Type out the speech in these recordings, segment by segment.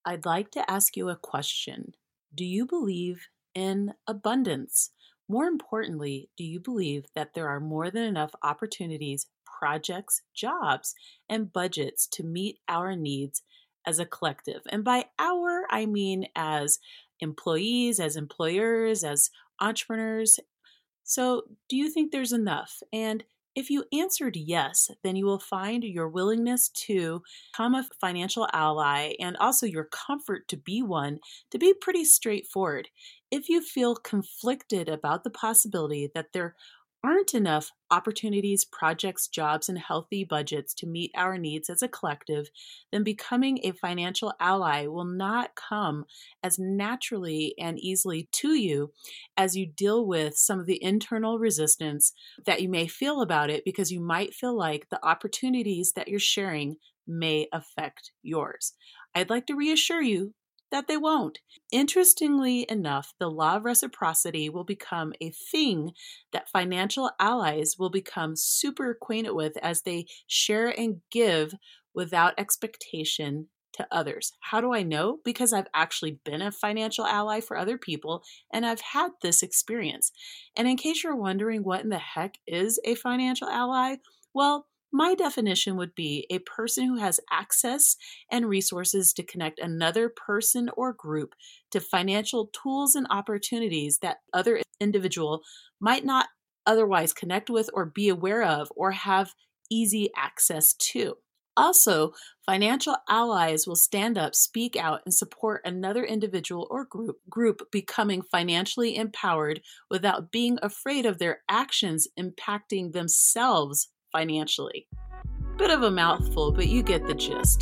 I'd like to ask you a question. Do you believe in abundance? More importantly, do you believe that there are more than enough opportunities, projects, jobs, and budgets to meet our needs as a collective? And by our, I mean as employees, as employers, as entrepreneurs. So, do you think there's enough? And if you answered yes, then you will find your willingness to become a financial ally and also your comfort to be one to be pretty straightforward. If you feel conflicted about the possibility that there aren't enough opportunities, projects, jobs, and healthy budgets to meet our needs as a collective, then becoming a financial ally will not come as naturally and easily to you as you deal with some of the internal resistance that you may feel about it because you might feel like the opportunities that you're sharing may affect yours. I'd like to reassure you that they won't. Interestingly enough, the law of reciprocity will become a thing that financial allies will become super acquainted with as they share and give without expectation to others. How do I know? Because I've actually been a financial ally for other people and I've had this experience. And in case you're wondering what in the heck is a financial ally, well, my definition would be a person who has access and resources to connect another person or group to financial tools and opportunities that other individual might not otherwise connect with or be aware of or have easy access to. Also, financial allies will stand up, speak out, and support another individual or group becoming financially empowered without being afraid of their actions impacting themselves financially. Bit of a mouthful, but you get the gist.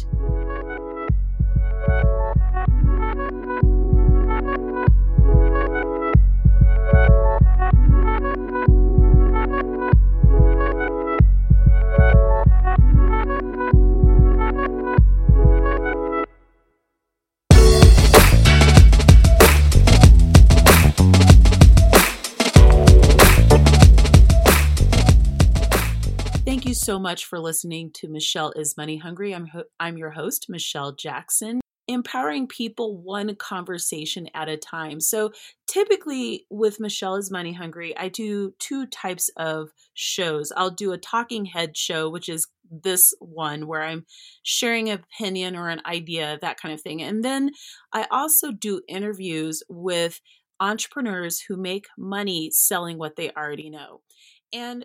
Thank you so much for listening to Michelle is Money Hungry. I'm your host, Michelle Jackson, empowering people one conversation at a time. So typically with Michelle is Money Hungry, I do two types of shows. I'll do a talking head show, which is this one where I'm sharing an opinion or an idea, that kind of thing. And then I also do interviews with entrepreneurs who make money selling what they already know. And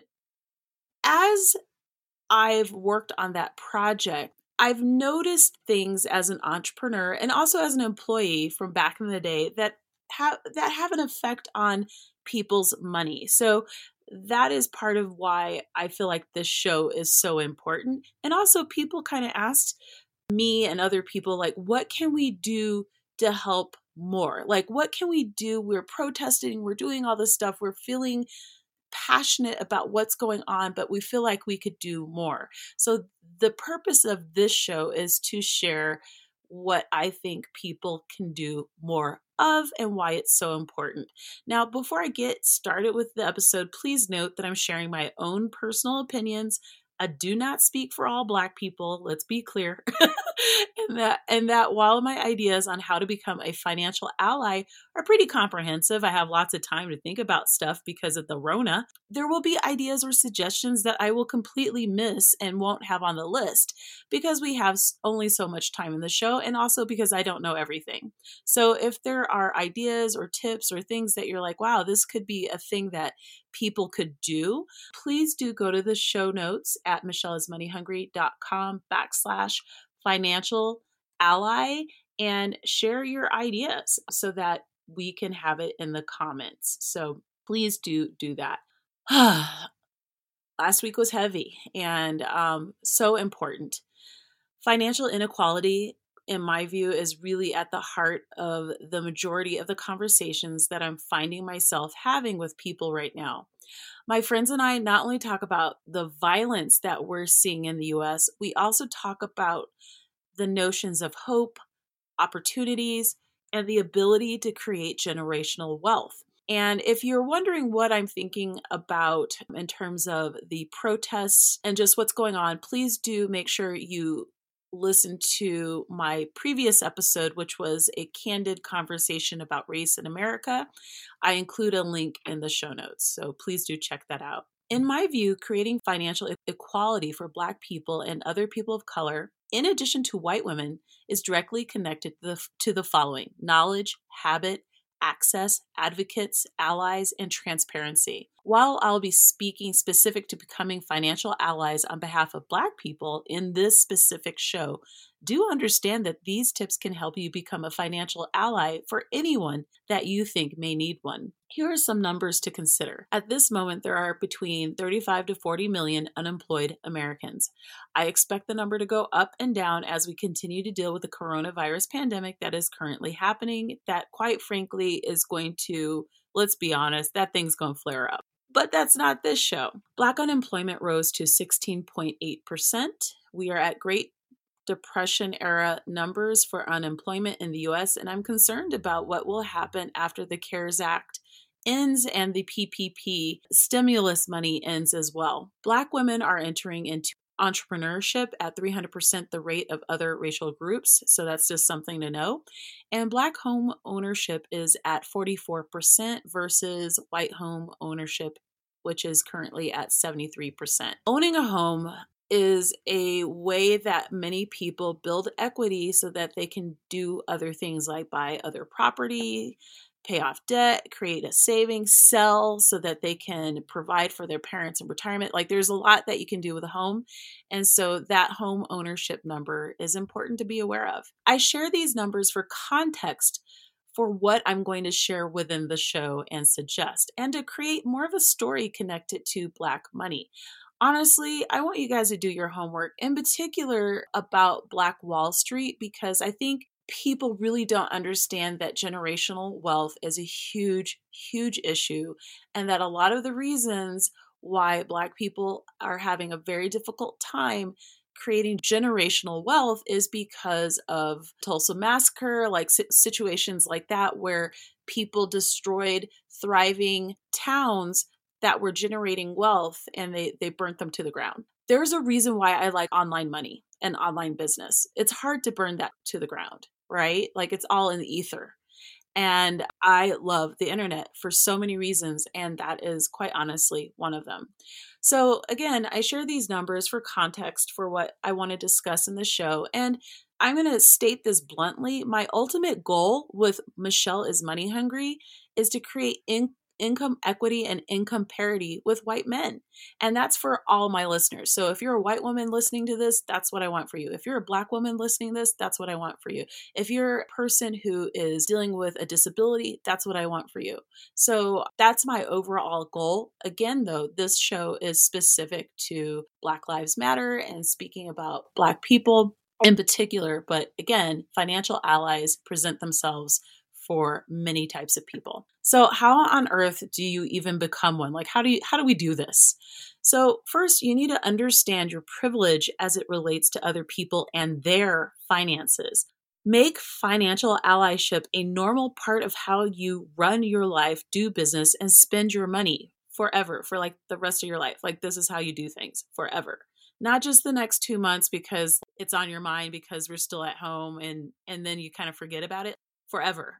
as I've worked on that project, I've noticed things as an entrepreneur and also as an employee from back in the day that have an effect on people's money. So that is part of why I feel like this show is so important. And also people kind of asked me and other people like, what can we do to help more? Like, what can we do? We're protesting, we're doing all this stuff, we're feeling passionate about what's going on, but we feel like we could do more. So the purpose of this show is to share what I think people can do more of and why it's so important. Now, before I get started with the episode, please note that I'm sharing my own personal opinions. I do not speak for all Black people, let's be clear. and that while my ideas on how to become a financial ally are pretty comprehensive, I have lots of time to think about stuff because of the Rona, there will be ideas or suggestions that I will completely miss and won't have on the list because we have only so much time in the show and also because I don't know everything. So if there are ideas or tips or things that you're like, wow, this could be a thing that people could do, please do go to the show notes at michelleismoneyhungry.com/financial ally and share your ideas so that we can have it in the comments. So please do that. Last week was heavy and so important. Financial inequality, in my view, is really at the heart of the majority of the conversations that I'm finding myself having with people right now. My friends and I not only talk about the violence that we're seeing in the US, we also talk about the notions of hope, opportunities, and the ability to create generational wealth. And if you're wondering what I'm thinking about in terms of the protests and just what's going on, please do make sure you listen to my previous episode, which was a candid conversation about race in America, I include a link in the show notes. So please do check that out. In my view, creating financial equality for Black people and other people of color, in addition to white women, is directly connected to the following: knowledge, habit, access, advocates, allies, and transparency. While I'll be speaking specific to becoming financial allies on behalf of Black people in this specific show, do understand that these tips can help you become a financial ally for anyone that you think may need one. Here are some numbers to consider. At this moment, there are between 35 to 40 million unemployed Americans. I expect the number to go up and down as we continue to deal with the coronavirus pandemic that is currently happening, that quite frankly is going to, let's be honest, that thing's going to flare up. But that's not this show. Black unemployment rose to 16.8%. We are at Great Depression era numbers for unemployment in the US, and I'm concerned about what will happen after the CARES Act ends and the PPP stimulus money ends as well. Black women are entering into entrepreneurship at 300% the rate of other racial groups, so that's just something to know. And Black home ownership is at 44% versus white home ownership, which is currently at 73%. Owning a home is a way that many people build equity so that they can do other things like buy other property, pay off debt, create a savings, sell so that they can provide for their parents in retirement. Like there's a lot that you can do with a home. And so that home ownership number is important to be aware of. I share these numbers for context for what I'm going to share within the show and suggest, and to create more of a story connected to Black money. Honestly, I want you guys to do your homework, in particular about Black Wall Street, because I think people really don't understand that generational wealth is a huge, huge issue, and that a lot of the reasons why Black people are having a very difficult time creating generational wealth is because of Tulsa Massacre, like situations like that, where people destroyed thriving towns that were generating wealth and they burnt them to the ground. There's a reason why I like online money and online business. It's hard to burn that to the ground, right? Like it's all in the ether. And I love the internet for so many reasons, and that is quite honestly one of them. So again, I share these numbers for context for what I want to discuss in the show. And I'm going to state this bluntly. My ultimate goal with Michelle is Money Hungry is to create income equity and income parity with white men. And that's for all my listeners. So if you're a white woman listening to this, that's what I want for you. If you're a Black woman listening to this, that's what I want for you. If you're a person who is dealing with a disability, that's what I want for you. So that's my overall goal. Again, though, this show is specific to Black Lives Matter and speaking about Black people in particular. But again, financial allies present themselves for many types of people. So how on earth do you even become one? Like how do we do this? So first, you need to understand your privilege as it relates to other people and their finances. Make financial allyship a normal part of how you run your life, do business, and spend your money forever, for like the rest of your life. Like this is how you do things forever. Not just the next 2 months because it's on your mind because we're still at home and then you kind of forget about it. Forever.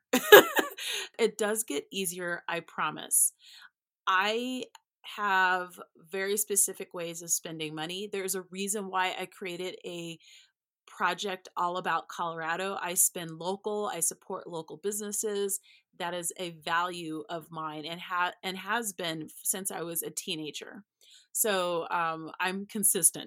It does get easier, I promise. I have very specific ways of spending money. There's a reason why I created a project all about Colorado. I spend local, I support local businesses. That is a value of mine and has been since I was a teenager. So I'm consistent.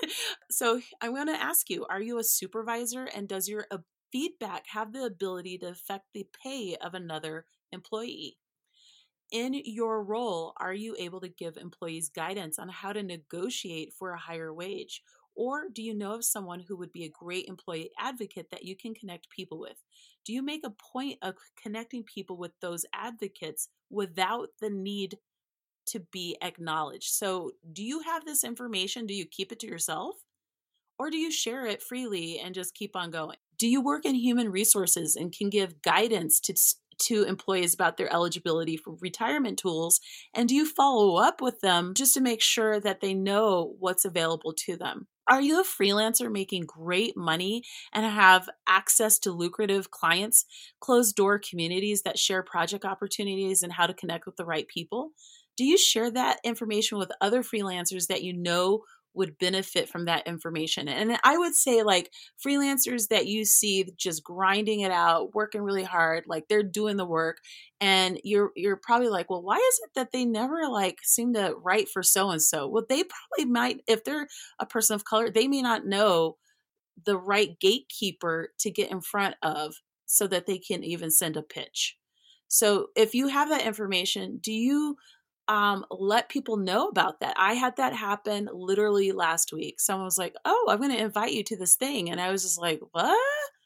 So I'm going to ask you, are you a supervisor, and does your feedback have the ability to affect the pay of another employee? In your role, are you able to give employees guidance on how to negotiate for a higher wage? Or do you know of someone who would be a great employee advocate that you can connect people with? Do you make a point of connecting people with those advocates without the need to be acknowledged? So do you have this information? Do you keep it to yourself? Or do you share it freely and just keep on going? Do you work in human resources and can give guidance to employees about their eligibility for retirement tools? And do you follow up with them just to make sure that they know what's available to them? Are you a freelancer making great money and have access to lucrative clients, closed door communities that share project opportunities and how to connect with the right people? Do you share that information with other freelancers that you know would benefit from that information? And I would say, like, freelancers that you see just grinding it out, working really hard, like they're doing the work, and you're probably like, well, why is it that they never like seem to write for so and so? Well, they probably might, if they're a person of color, they may not know the right gatekeeper to get in front of so that they can even send a pitch. So if you have that information, do you let people know about that? I had that happen literally last week. Someone was like, "Oh, I'm going to invite you to this thing," and I was just like, "What?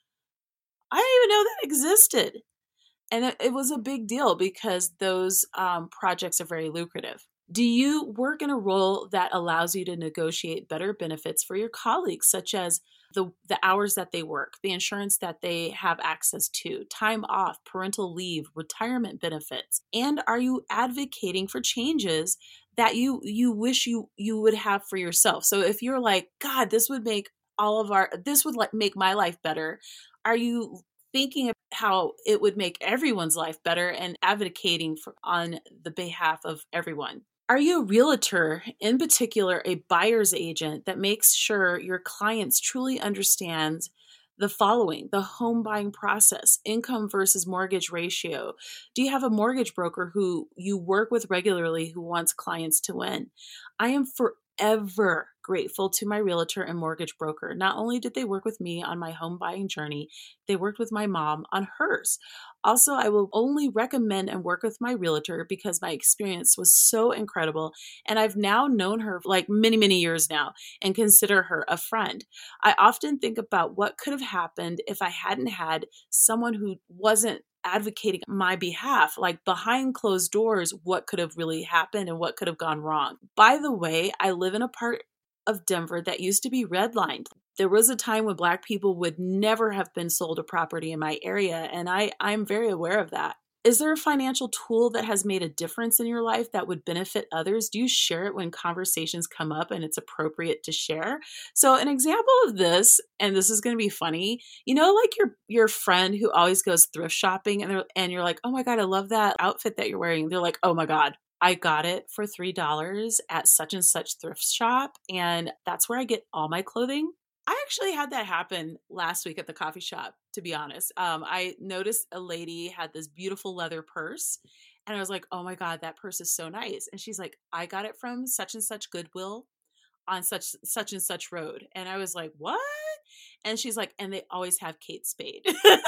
I didn't even know that existed." And it was a big deal because those projects are very lucrative. Do you work in a role that allows you to negotiate better benefits for your colleagues, such as the hours that they work, the insurance that they have access to, time off, parental leave, retirement benefits? And are you advocating for changes that you wish you would have for yourself? So if you're like, God, this would make this would like make my life better, are you thinking of how it would make everyone's life better and advocating for on the behalf of everyone? Are you a realtor, in particular a buyer's agent that makes sure your clients truly understand the following: the home buying process, income versus mortgage ratio? Do you have a mortgage broker who you work with regularly who wants clients to win? I am forever grateful to my realtor and mortgage broker. Not only did they work with me on my home buying journey, they worked with my mom on hers. Also, I will only recommend and work with my realtor because my experience was so incredible. And I've now known her for like many, many years now and consider her a friend. I often think about what could have happened if I hadn't had someone who wasn't advocating on my behalf, like behind closed doors, what could have really happened and what could have gone wrong. By the way, I live in a part of Denver that used to be redlined. There was a time when Black people would never have been sold a property in my area, and I'm very aware of that. Is there a financial tool that has made a difference in your life that would benefit others? Do you share it when conversations come up and it's appropriate to share? So an example of this, and this is going to be funny, like your friend who always goes thrift shopping, and you're like, "Oh my God, I love that outfit that you're wearing." They're like, "Oh my God, I got it for $3 at such and such thrift shop, and that's where I get all my clothing." I actually had that happen last week at the coffee shop, to be honest. I noticed a lady had this beautiful leather purse, and I was like, "Oh my God, that purse is so nice." And she's like, "I got it from such and such Goodwill on such and such road." And I was like, "What?" And she's like, "And they always have Kate Spade."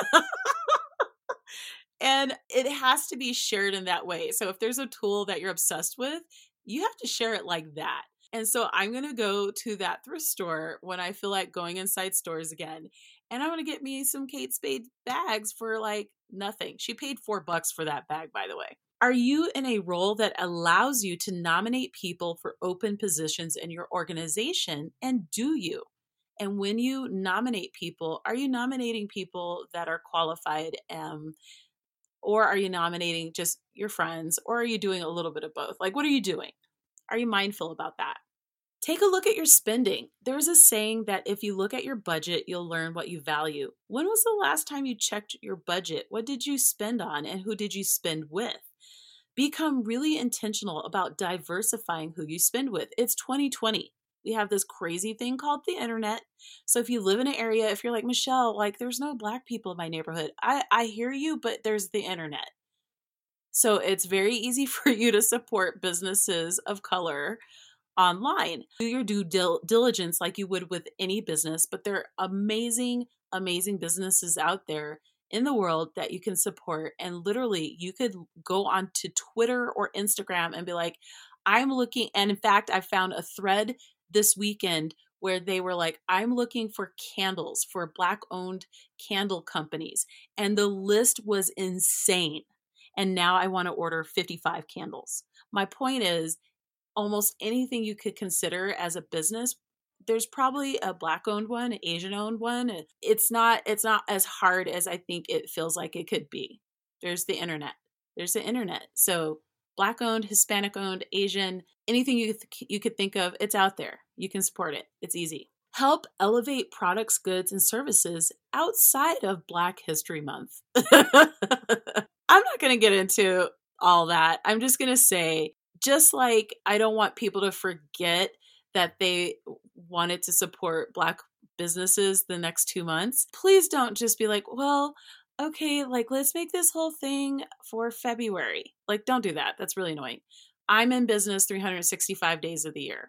And it has to be shared in that way. So if there's a tool that you're obsessed with, you have to share it like that. And so I'm going to go to that thrift store when I feel like going inside stores again. And I'm going to get me some Kate Spade bags for like nothing. She paid $4 for that bag, by the way. Are you in a role that allows you to nominate people for open positions in your organization? And do you? And when you nominate people, are you nominating people that are qualified? Or are you nominating just your friends? Or are you doing a little bit of both? Like, what are you doing? Are you mindful about that? Take a look at your spending. There's a saying that if you look at your budget, you'll learn what you value. When was the last time you checked your budget? What did you spend on and who did you spend with? Become really intentional about diversifying who you spend with. It's 2020. We have this crazy thing called the internet. So if you live in an area, if you're like, "Michelle, like there's no Black people in my neighborhood," I hear you, but there's the internet. So it's very easy for you to support businesses of color online. Do your due diligence like you would with any business, but there are amazing, amazing businesses out there in the world that you can support. And literally, you could go on to Twitter or Instagram and be like, "I'm looking." And in fact, I found a thread this weekend where they were like, "I'm looking for candles for Black owned candle companies." And the list was insane. And now I want to order 55 candles. My point is, almost anything you could consider as a business, there's probably a Black owned one, an Asian owned one. It's not as hard as I think it feels like it could be. There's the internet. There's the internet. So Black owned, Hispanic owned, Asian, anything you could think of, it's out there. You can support it. It's easy. Help elevate products, goods, and services outside of Black History Month. I'm not going to get into all that. I'm just going to say, just like I don't want people to forget that they wanted to support Black businesses the next 2 months, please don't just be like, well, okay, like let's make this whole thing for February. Like, don't do that. That's really annoying. I'm in business 365 days of the year.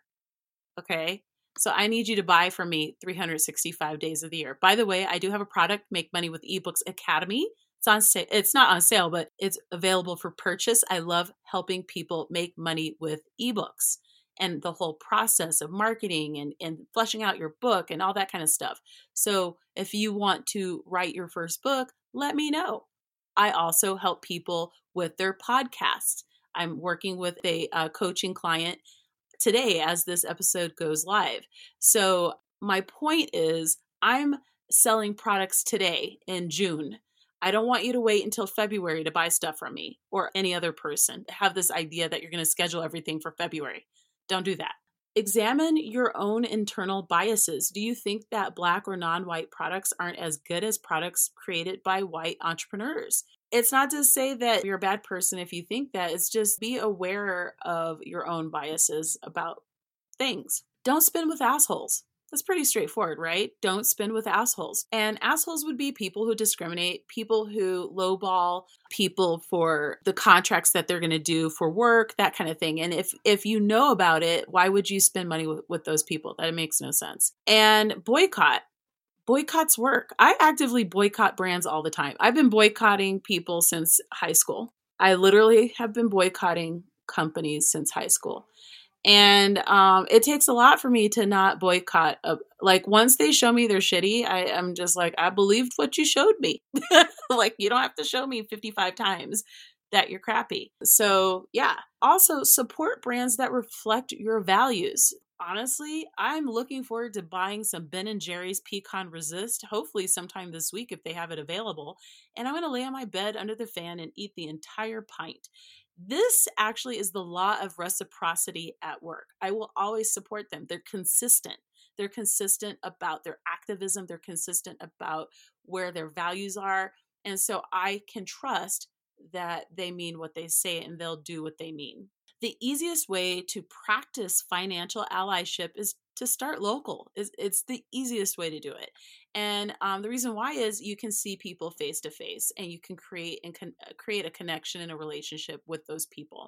Okay. So I need you to buy from me 365 days of the year. By the way, I do have a product, Make Money with eBooks Academy. It's on sale. It's not on sale, but it's available for purchase. I love helping people make money with ebooks and the whole process of marketing and fleshing out your book and all that kind of stuff. So if you want to write your first book, let me know. I also help people with their podcast. I'm working with a coaching client today as this episode goes live. So my point is I'm selling products today in June. I don't want you to wait until February to buy stuff from me or any other person. Have this idea that you're going to schedule everything for February. Don't do that. Examine your own internal biases. Do you think that Black or non-white products aren't as good as products created by white entrepreneurs? It's not to say that you're a bad person if you think that. It's just be aware of your own biases about things. Don't spin with assholes. That's pretty straightforward, right? Don't spin with assholes. And assholes would be people who discriminate, people who lowball people for the contracts that they're going to do for work, that kind of thing. And if you know about it, why would you spend money with those people? That makes no sense. And boycott. Boycotts work. I actively boycott brands all the time. I've been boycotting people since high school. I literally have been boycotting companies since high school. And it takes a lot for me to not boycott. Like once they show me they're shitty, I'm just like, I believed what you showed me. Like you don't have to show me 55 times that you're crappy. So yeah. Also support brands that reflect your values. Honestly, I'm looking forward to buying some Ben and Jerry's Pecan Resist, hopefully sometime this week if they have it available. And I'm going to lay on my bed under the fan and eat the entire pint. This actually is the law of reciprocity at work. I will always support them. They're consistent. They're consistent about their activism. They're consistent about where their values are. And so I can trust that they mean what they say and they'll do what they mean. The easiest way to practice financial allyship is to start local. It's the easiest way to do it. And the reason why is you can see people face to face and you can create a connection and a relationship with those people,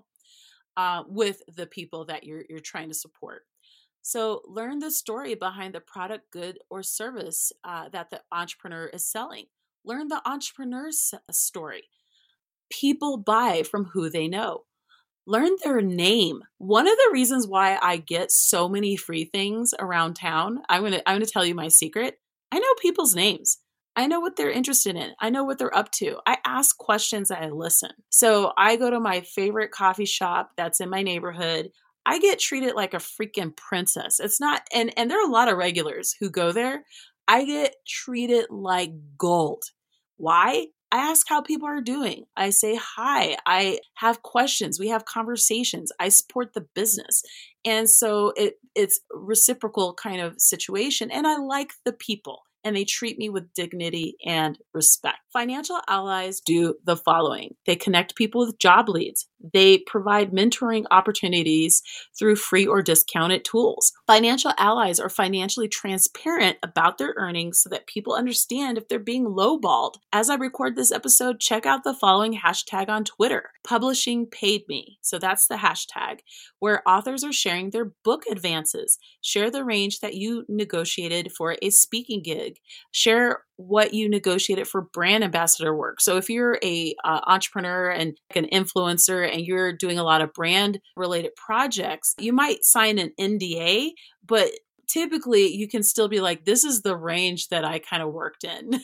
with the people that you're trying to support. So learn the story behind the product, good, or service that the entrepreneur is selling. Learn the entrepreneur's story. People buy from who they know. Learn their name. One of the reasons why I get so many free things around town, I'm gonna tell you my secret. I know people's names. I know what they're interested in. I know what they're up to. I ask questions and I listen. So I go to my favorite coffee shop that's in my neighborhood. I get treated like a freaking princess. It's not, and there are a lot of regulars who go there. I get treated like gold. Why? I ask how people are doing. I say hi. I have questions. We have conversations. I support the business. And so it's a reciprocal kind of situation. And I like the people and they treat me with dignity and respect. Financial allies do the following. They connect people with job leads. They provide mentoring opportunities through free or discounted tools. Financial allies are financially transparent about their earnings so that people understand if they're being lowballed. As I record this episode, check out the following hashtag on Twitter, Publishing Paid Me. So that's the hashtag, where authors are sharing their book advances. Share the range that you negotiated for a speaking gig. Share what you negotiated for brand ambassador work. So if you're a entrepreneur and an influencer and you're doing a lot of brand related projects, you might sign an NDA, but typically you can still be like, this is the range that I kind of worked in.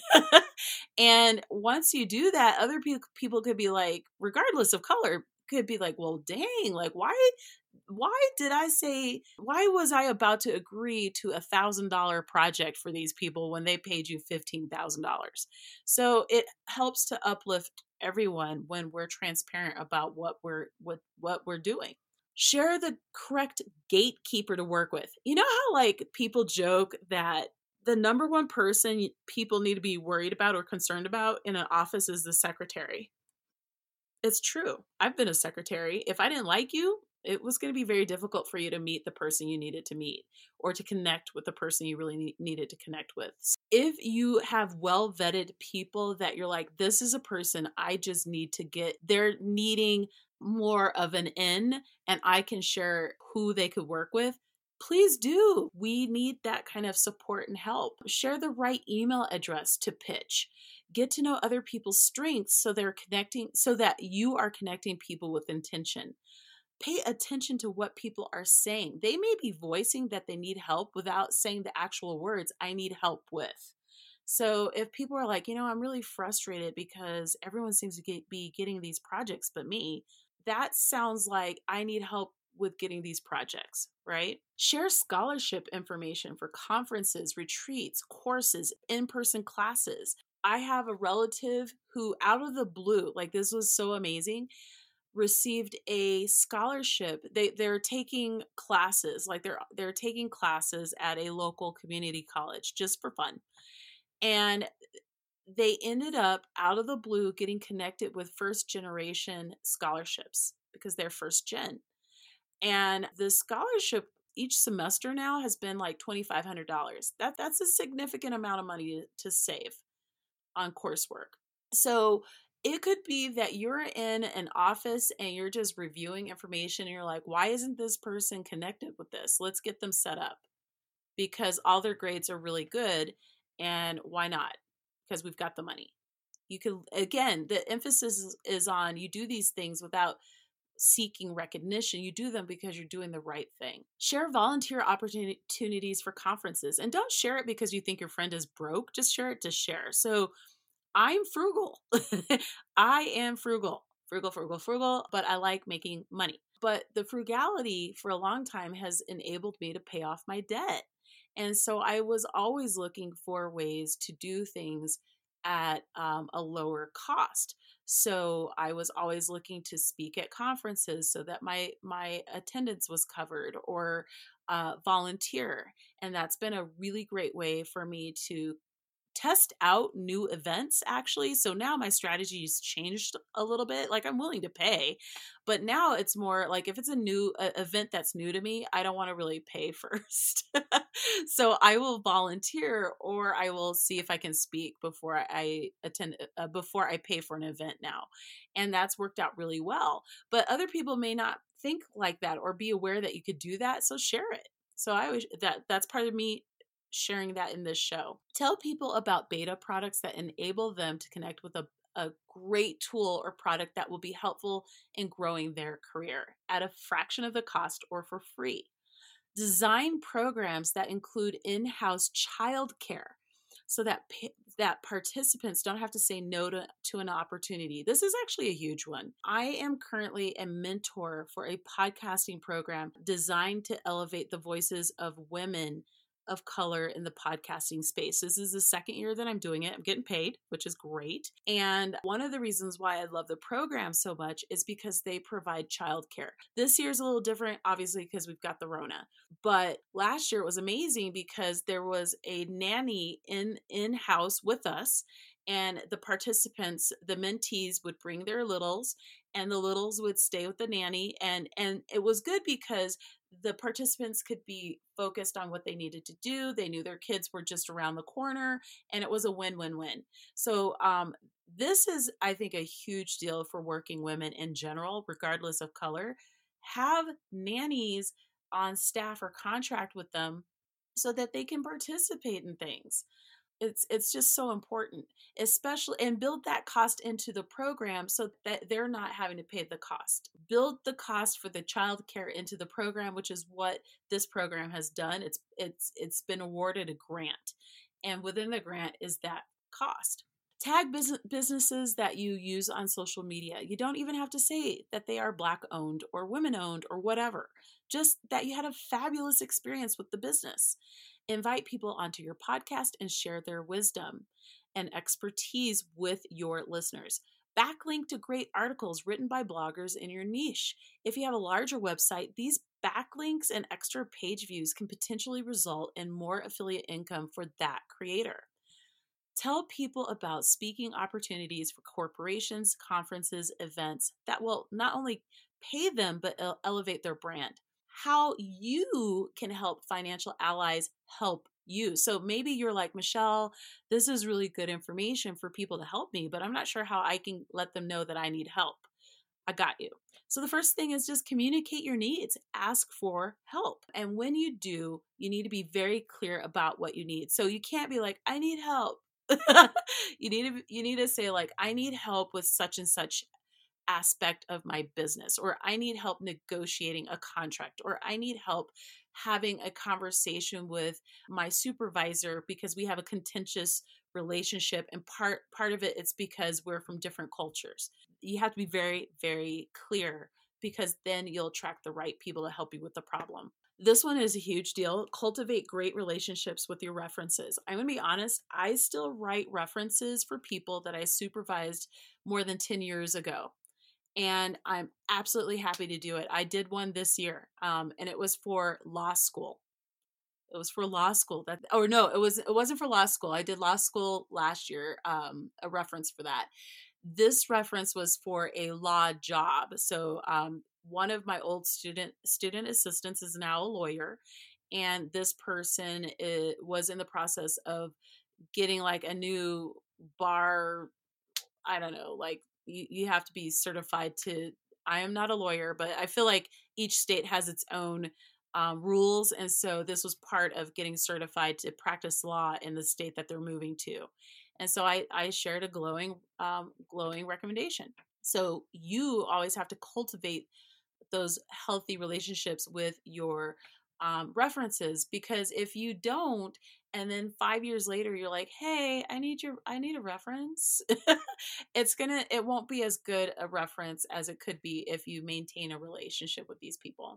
And once you do that, other people could be like, regardless of color, could be like, well, dang, like why was I about to agree to $1,000 project for these people when they paid you $15,000? So it helps to uplift everyone when we're transparent about what we're doing. Share the correct gatekeeper to work with. You know how like people joke that the number one person people need to be worried about or concerned about in an office is the secretary? It's true. I've been a secretary. If I didn't like you, it was going to be very difficult for you to meet the person you needed to meet or to connect with the person you really needed to connect with. If you have well vetted people that you're like, this is a person I just need to get, they're needing more of an in, and I can share who they could work with, please do. We need that kind of support and help. Share the right email address to pitch. Get to know other people's strengths so they're connecting, so that you are connecting people with intention. Pay attention to what people are saying. They may be voicing that they need help without saying the actual words, I need help with. So if people are like, I'm really frustrated because everyone seems to be getting these projects but me, that sounds like I need help with getting these projects, right? Share scholarship information for conferences, retreats, courses, in-person classes. I have a relative who, out of the blue, like this was so amazing, received a scholarship. They're taking classes, like they're taking classes at a local community college just for fun. And they ended up out of the blue getting connected with first generation scholarships because they're first gen. And the scholarship each semester now has been like $2,500. That's a significant amount of money to save on coursework. So it could be that you're in an office and you're just reviewing information and you're like, why isn't this person connected with this? Let's get them set up because all their grades are really good. And why not? Because we've got the money. You can, again, the emphasis is on you do these things without seeking recognition. You do them because you're doing the right thing. Share volunteer opportunities for conferences, and don't share it because you think your friend is broke. Just share it to share. So I'm frugal. I am frugal, but I like making money. But the frugality for a long time has enabled me to pay off my debt. And so I was always looking for ways to do things at a lower cost. So I was always looking to speak at conferences so that my attendance was covered, or volunteer. And that's been a really great way for me to test out new events, actually. So now my strategy has changed a little bit. Like, I'm willing to pay, but now it's more like if it's a new event that's new to me, I don't want to really pay first. So I will volunteer, or I will see if I can speak before I attend, before I pay for an event now. And that's worked out really well. But other people may not think like that or be aware that you could do that. So share it. So I always, that's part of me sharing that in this show. Tell people about beta products that enable them to connect with a great tool or product that will be helpful in growing their career at a fraction of the cost or for free. Design programs that include in-house childcare so that participants don't have to say no to an opportunity. This is actually a huge one. I am currently a mentor for a podcasting program designed to elevate the voices of women of color in the podcasting space. This is the second year that I'm doing it. I'm getting paid, which is great. And one of the reasons why I love the program so much is because they provide childcare. This year is a little different, obviously, because we've got the Rona. But last year it was amazing because there was a nanny in-house with us, and the participants, the mentees, would bring their littles, and the littles would stay with the nanny. And it was good because the participants could be focused on what they needed to do. They knew their kids were just around the corner, and it was a win-win-win. So this is, I think, a huge deal for working women in general, regardless of color. Have nannies on staff or contract with them so that they can participate in things. It's just so important, especially, and build that cost into the program so that they're not having to pay the cost. Build the cost for the child care into the program, which is what this program has done. It's been awarded a grant, and within the grant is that cost. Tag businesses that you use on social media. You don't even have to say that they are Black owned or women owned or whatever, just that you had a fabulous experience with the business. Invite people onto your podcast and share their wisdom and expertise with your listeners. Backlink to great articles written by bloggers in your niche. If you have a larger website, these backlinks and extra page views can potentially result in more affiliate income for that creator. Tell people about speaking opportunities for corporations, conferences, events that will not only pay them, but elevate their brand. How you can help financial allies help you. So maybe you're like, Michelle, this is really good information for people to help me, but I'm not sure how I can let them know that I need help. I got you. So the first thing is just communicate your needs, ask for help. And when you do, you need to be very clear about what you need. So you can't be like, I need help. You need to say like, I need help with such and such aspect of my business, or I need help negotiating a contract, or I need help having a conversation with my supervisor because we have a contentious relationship, and part of it's because we're from different cultures. You have to be very, very clear, because then you'll attract the right people to help you with the problem. This one is a huge deal. Cultivate great relationships with your references. I'm going to be honest, I still write references for people that I supervised more than 10 years ago, and I'm absolutely happy to do it. I did one this year, and it was for law school. It was for law school. Or no, it wasn't for law school. I did law school last year. A reference for that. This reference was for a law job. So one of my old student assistants is now a lawyer, and this person was in the process of getting like a new bar. I don't know, like you have to be certified to. I am not a lawyer, but I feel like each state has its own rules. And so this was part of getting certified to practice law in the state that they're moving to. And so I shared a glowing recommendation. So you always have to cultivate those healthy relationships with your references, because if you don't, and then 5 years later you're like, hey, I need a reference, it won't be as good a reference as it could be if you maintain a relationship with these people.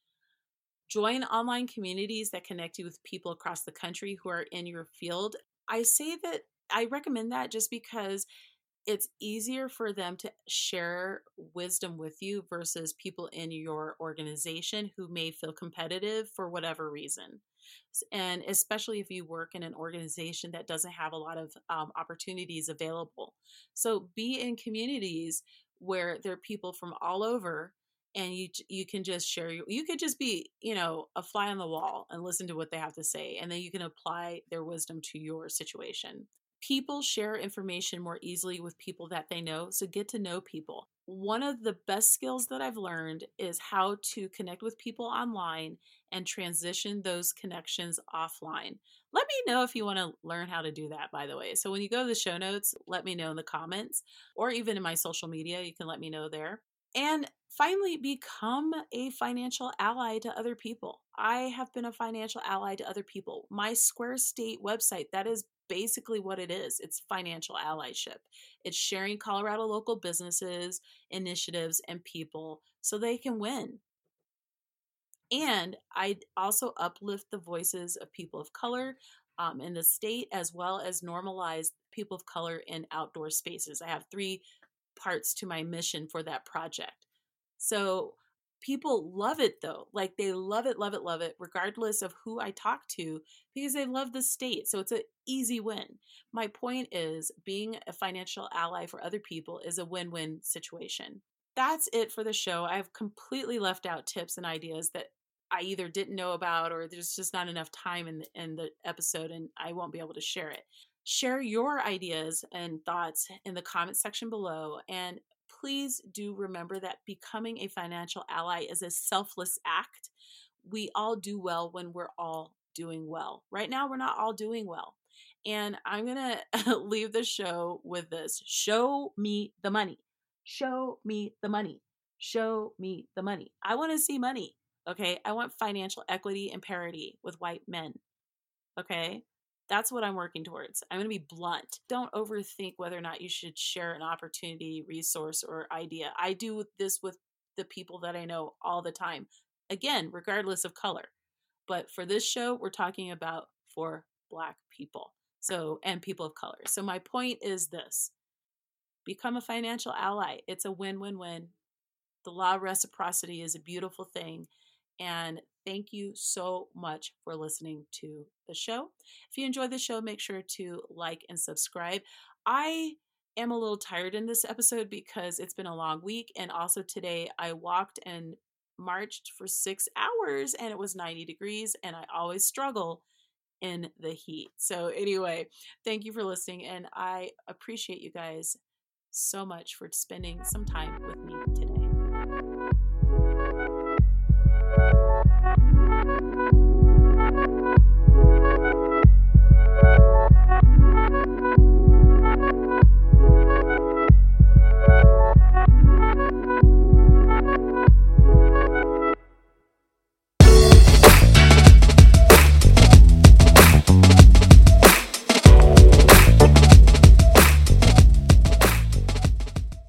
Join online communities that connect you with people across the country who are in your field. I recommend that just because it's easier for them to share wisdom with you versus people in your organization who may feel competitive for whatever reason. And especially if you work in an organization that doesn't have a lot of opportunities available. So be in communities where there are people from all over, and you can just share you could just be, a fly on the wall and listen to what they have to say, and then you can apply their wisdom to your situation. People share information more easily with people that they know, so get to know people. One of the best skills that I've learned is how to connect with people online and transition those connections offline. Let me know if you want to learn how to do that, by the way. So when you go to the show notes, let me know in the comments, or even in my social media, you can let me know there. And finally, become a financial ally to other people. I have been a financial ally to other people. My Square State website, that is basically what it is. It's financial allyship. It's sharing Colorado local businesses, initiatives, and people so they can win. And I also uplift the voices of people of color in the state, as well as normalize people of color in outdoor spaces. I have 3 parts to my mission for that project. So people love it though. Like they love it, love it, love it, regardless of who I talk to, because they love the state. So it's an easy win. My point is, being a financial ally for other people is a win-win situation. That's it for the show. I've completely left out tips and ideas that I either didn't know about, or there's just not enough time in the episode and I won't be able to share it. Share your ideas and thoughts in the comment section below. And please do remember that becoming a financial ally is a selfless act. We all do well when we're all doing well. Right now, we're not all doing well. And I'm going to leave the show with this: show me the money. Show me the money. Show me the money. I want to see money. Okay. I want financial equity and parity with white men. Okay. That's what I'm working towards. I'm going to be blunt. Don't overthink whether or not you should share an opportunity, resource, or idea. I do this with the people that I know all the time. Again, regardless of color. But for this show, we're talking about for Black people. So, and people of color. So my point is this: Become a financial ally. It's a win-win-win. The law of reciprocity is a beautiful thing. And thank you so much for listening to the show. If you enjoyed the show, make sure to like and subscribe. I am a little tired in this episode because it's been a long week. And also today I walked and marched for 6 hours and it was 90 degrees. And I always struggle in the heat. So, anyway, thank you for listening. And I appreciate you guys so much for spending some time with me today.